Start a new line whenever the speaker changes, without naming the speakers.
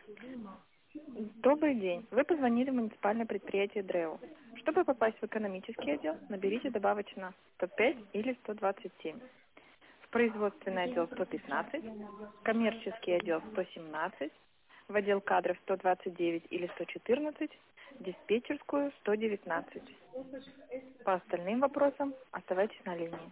Добрый день. Вы позвонили в муниципальное предприятие ДРЭО. Чтобы попасть в экономический отдел, наберите добавочно 105 или 127. В производственный отдел 115, в коммерческий отдел 117, в отдел кадров 129 или 114, в диспетчерскую 119. По остальным вопросам оставайтесь на линии.